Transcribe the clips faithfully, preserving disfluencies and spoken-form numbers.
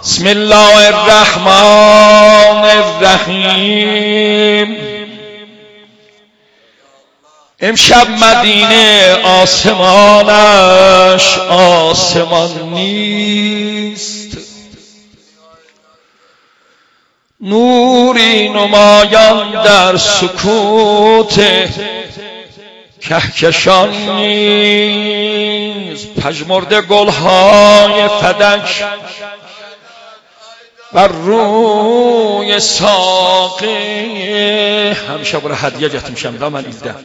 بسم الله الرحمن الرحیم. امشب مدینه آسمانش آسمان نیست، نوری نمایان در سکوت کهکشان نیست. پژمرده گلهای فدک بر روی ساقی، همیشه برای هدیه جهتیم شمدا من ایده.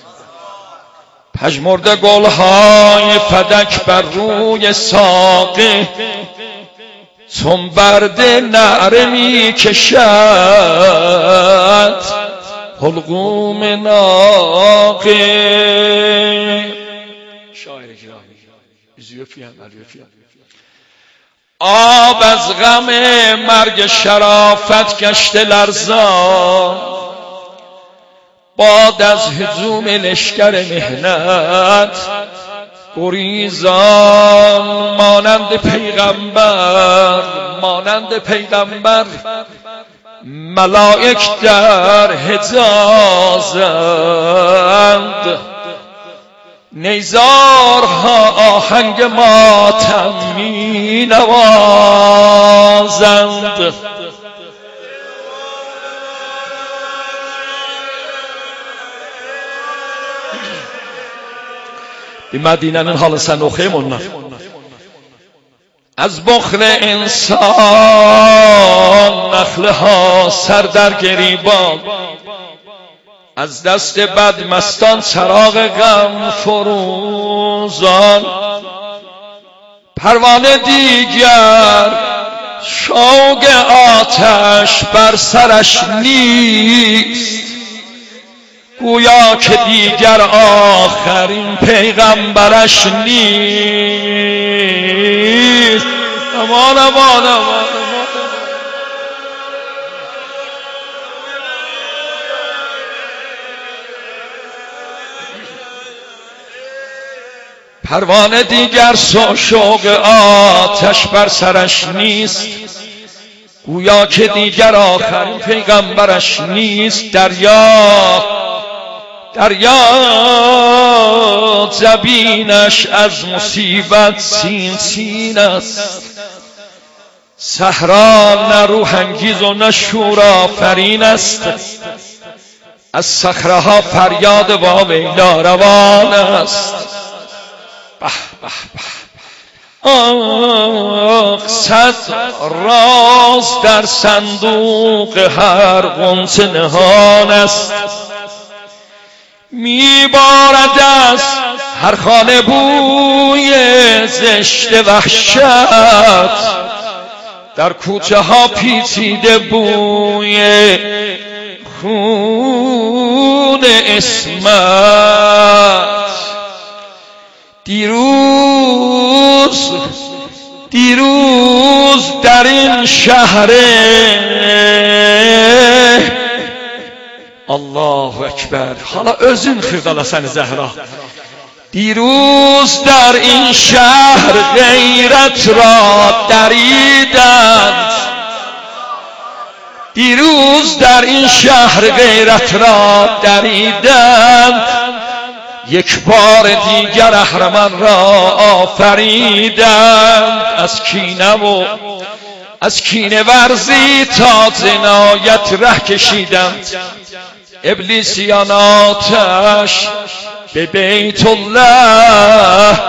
پژمرده گلهای فدک بر روی ساقی، چون برده نعره می کشد حلقوم ناقی. شاعر گرامی ازیوپیان الیوپیان. آب از غم مرگ شرافت گشته لرزان، باد از هجوم لشکر مهنت گریزان. مانند پیغمبر مانند پیغمبر ملائک در حجازند، نیزارها آهنگ ماتم می نوازند. به مدینه حال سنوخه منف از بخل انسان نخله ها سر در گریبان، از دست بد مستان چراغ غم فروزان. پروانه دیگر شوق آتش بر سرش نیست، گویا که دیگر آخرین پیغمبرش نیست. امان امان امان پروانه دیگر شوق آتش بر سرش نیست، گویا که دیگر آخرین پیغمبرش نیست. دریا دریا جبینش از مصیبت سین سین است، صحرا نه روح انگیز و نه شور آفرین است. از صخره‌ها فریاد واویلا روان است. به به به آخ صد راز در صندوق هر غنچه نهان است، میبارد از هر خانه بوی زشت وحشت، در کوچه ها پیچیده بوی خون اسمت. دیروز دیروز در این شهر الله اکبر، حالا özün خردالسن زهرا، دیروز در این شهر غیرت را دریدند، دیروز در این شهر غیرت را دریدند. یک بار دیگر اهرمن را آفریدند، از کینه و از کینه ورزی تا جنایت ره کشیدند. ابلیسیان آتش به بیت الله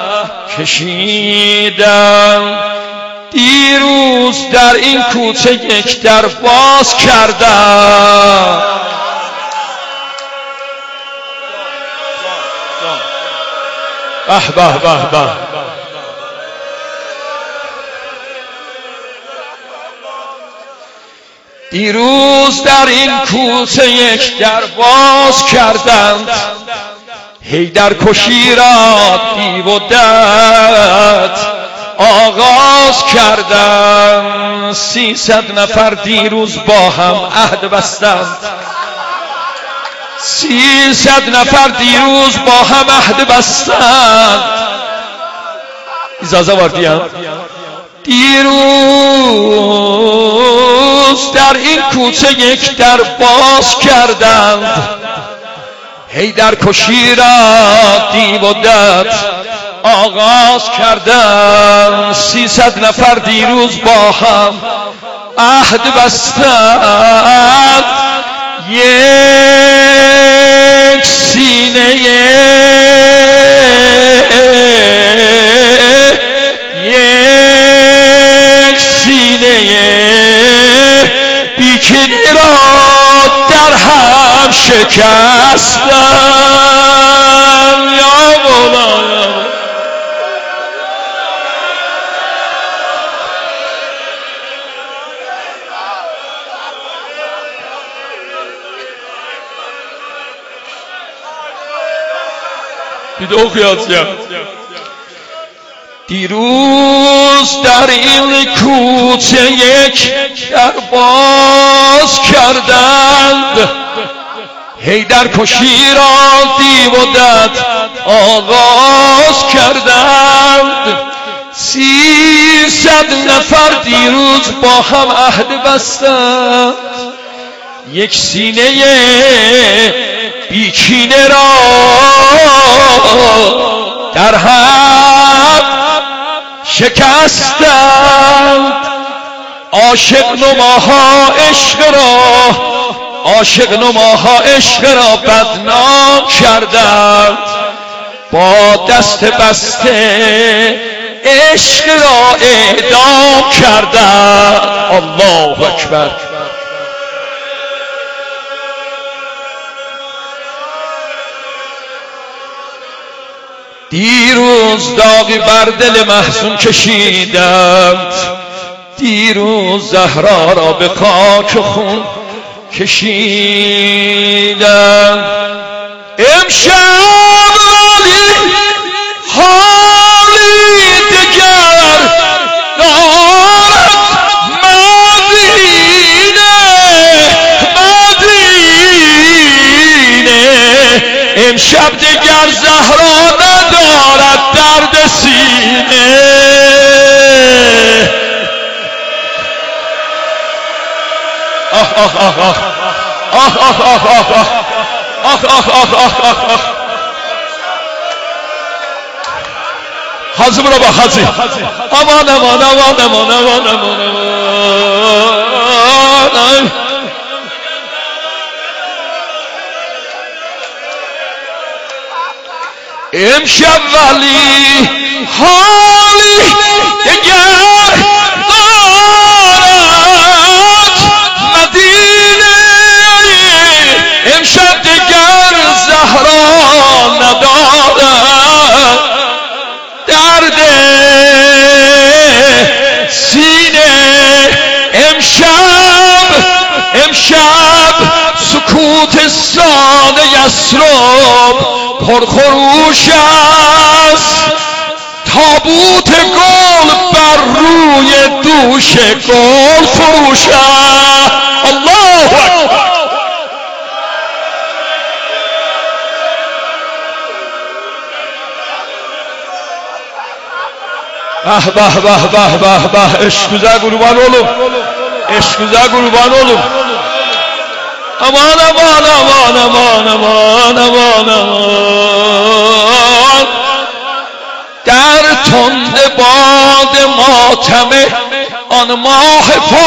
کشیدند. دیروز در این کوچه یک در باز کردند، به به به به دیروز در این کوچه یک در باز کردند، حیدر کشی را دیو و دد آغاز کردند. سیصد نفر دیروز با هم عهد بستند، سیصد نفر دیروز با هم عهد بستند. اجازه واردیم دیروز دیروز در این کوچه یک در باز کردند، حیدر کشی را دیو و دد آغاز کردند. سیصد نفر دیروز با هم عهد بستند، یک سینه یک سینه بیکینی را در هم شکستند. یا مولا دیدو خیاطیم دیروز در این کوچه یک در باز کردند، حیدر کشی را دیو و دد آغاز کردند. سیصد نفر دیروز با هم عهد بستند، یک سینه بیکینه را در هم شکستند. عاشق نماها عشق را عاشق نماها عشق را بدنام کردند، با دست بسته عشق را اعدام کردند. الله اکبر. دیروز داغی بر دل محزون کشیدند، دیروز زهرا را به خاک و خون کشیدند. امشب ولی حالی دگر دارد مدینه مدینه. امشب دگر زهرا ندارد درد سینه. آه آه آه آه آه آه آه آه آه آه آه آه آه. حاضر برو با حاضر. امان امان امان امان امان امان امان. امشب ولی حالی دگر دارد مدینه. امشب دگر زهرا ندارد درد سینه. امشب امشب سکوت ساده یسرب پرخروش است، تابوت گل بر روی دوش گل فروش است. الله اکبر. به به به به به به. عشق güzel kurban oğlum, عشق güzel kurban oğlum. Aman aman aman aman aman aman aman. در تند باد ماتم آن ماه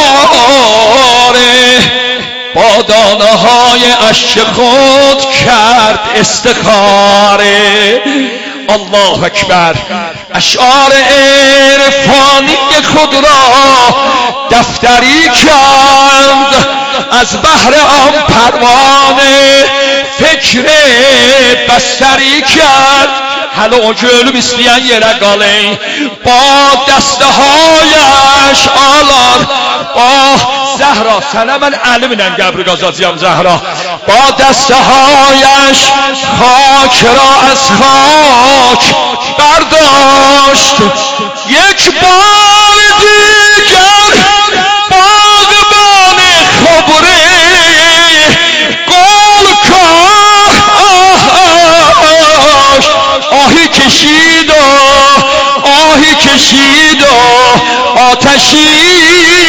پاره، با دانه های اشک خود کرد استخاره. الله اکبر. اشعار عرفانی خود را دفتری کرد، از بحر آن پروانه فکر بستری کرد. حالا اونجا ölüm isteyen yere galayın, با دسته هایش آلار با زهرا سلام من علمینن قبر گازازیم زهرا. با دسته هایش خاک را از خاک برداشت، یک بار دیگر باغبان خبره گل کاشت. آهی کشید و آهی کشید و آتشی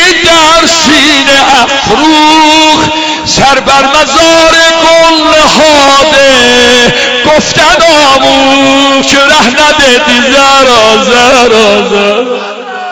بر مزار گل نهاده گفتن آمون که ره ندادی زرا زرا زرا.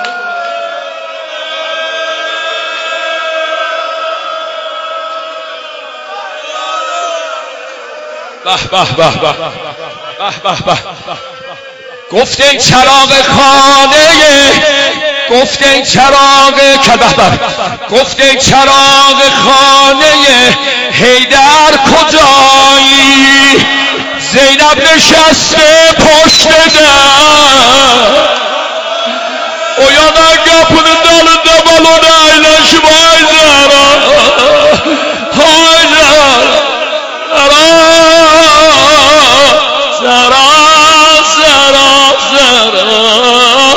به به به به به به به. گفت این چراغ خانه، گفت این چراغ کبه، گفت این چراغ خانه حیدر کجایی؟ زینب نشسته پشت در او یا نگپن دل دبلون ایلش بای زرا های زرا زرا زرا زرا.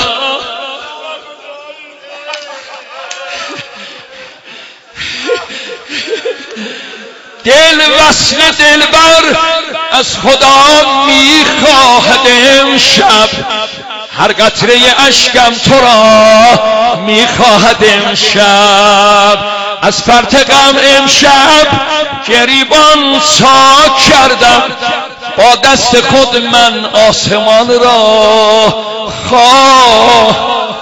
دل وصل دلبر از خدا میخواهد امشب، هر قطره اشکم تو را میخواهد امشب. از فرط غم امشب گریبان چاک کردم، با دست خود من آسمان را خواه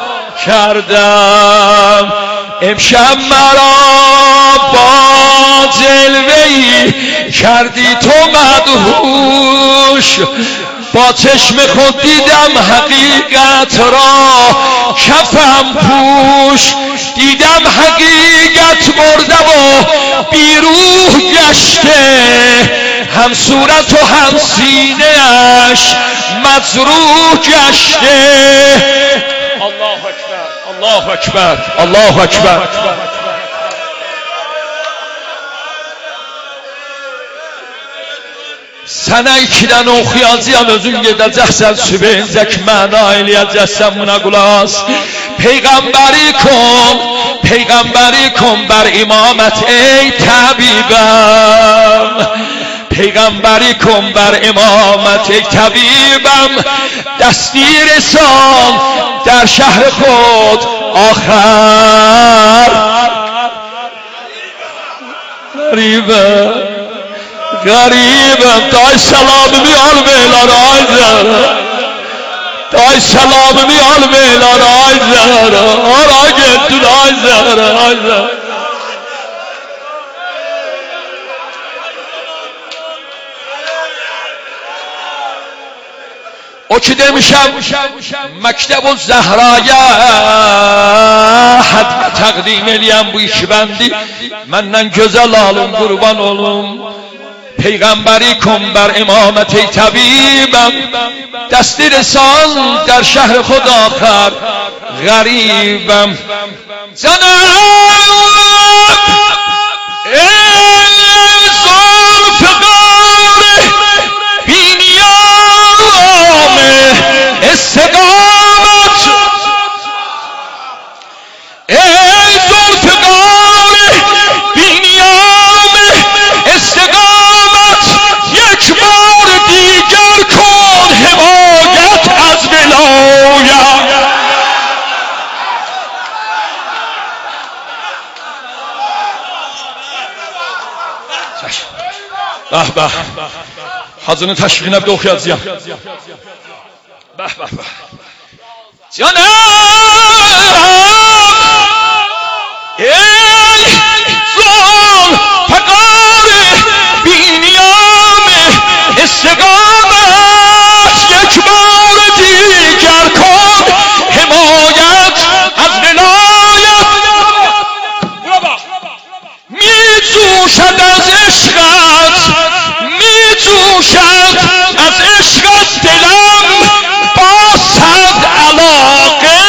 کردم. امشب مرا با جلوه‌ای کردی تو مدهوش، با چشم خود دیدم حقیقت را کفم پوش. دیدم حقیقت مرده و بیروح گشته، هم صورت و هم سینه اش مجروح گشته. الله اکبر الله اکبر الله اکبر. Sana ikiden okuyacağım özün gedeceksen sübeyecek mana eləyəcəksən buna qulaq. Peyğəmbəri kom, Peyğəmbəri kom bər imamət ey təbibəm. Peyğəmbəri kom bər imamət ey təbibəm. دستی رسان در شهر خود آخر. غریبم غریبم دای سلاممی آل بیلان آی زهرا، دای سلاممی آل بیلان آی زهرا، آرا گتون آی زهرا آی زهرا. o ki demişəm məktəb o Zəhraya həd təqdim eləyəm bu iki bəndi məndən gözəl alın qurban olum. پیغمبری کن بر امامت ای طبیبم. دستی رسان در شهر خود آخر غریبم. جناب ای ذوالفقار بینیام استقامت، ای ذوالفقار بینیام استقامت، یک بار دیگر کن حمایت از ولایت. به به حضرت تشویق نبید okuyacağım. به به به جناب ای ذوالفقار بینیام استقامت، یک بار دیگر کن حمایت از ولایت. می جوشد از عشقت، می جوشد از عشقت دلم با صد علاقه،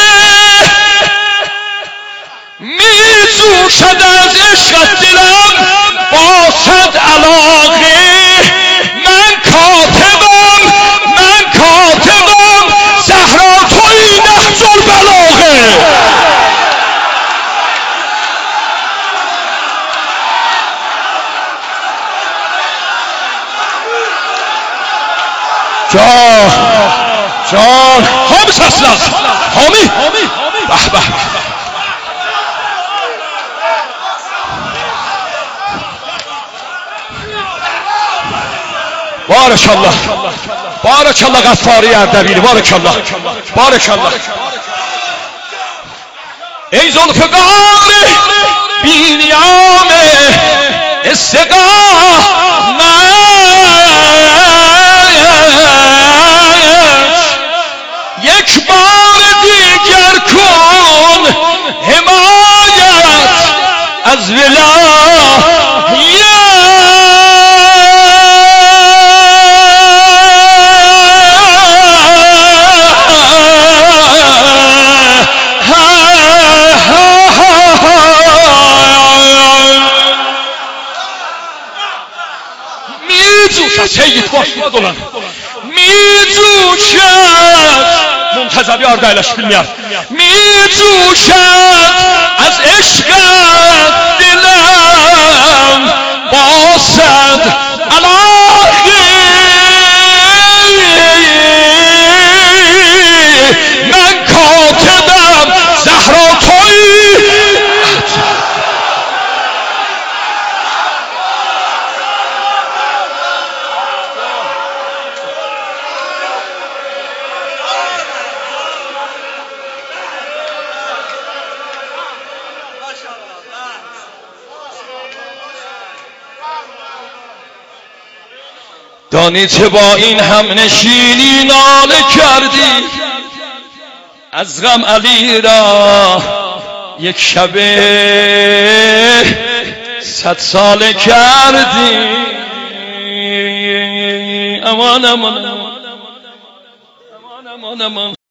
می جوشد از عشقت دلم با صد علاقه. من کاتبم من کاتبم زهرا توی نهج البلاغه. جان جان حامی سسلم حامی به به بارک الله بارک الله غفاری اردبیلی بارک الله بارک الله ای ذوالفقار بی نیام استقامت یک بار دیگر کن حمایت از ولایت سید باش دولان می جوشد منتظر بیار دایلش فیلم میاد می جوشد از عشقت دلم باسد الهی من کاتبم زهرا تویی دانی چه با این هم نشینی ناله کردی از غم علی را یک شبه صد ساله کردی امان امان امان امان امان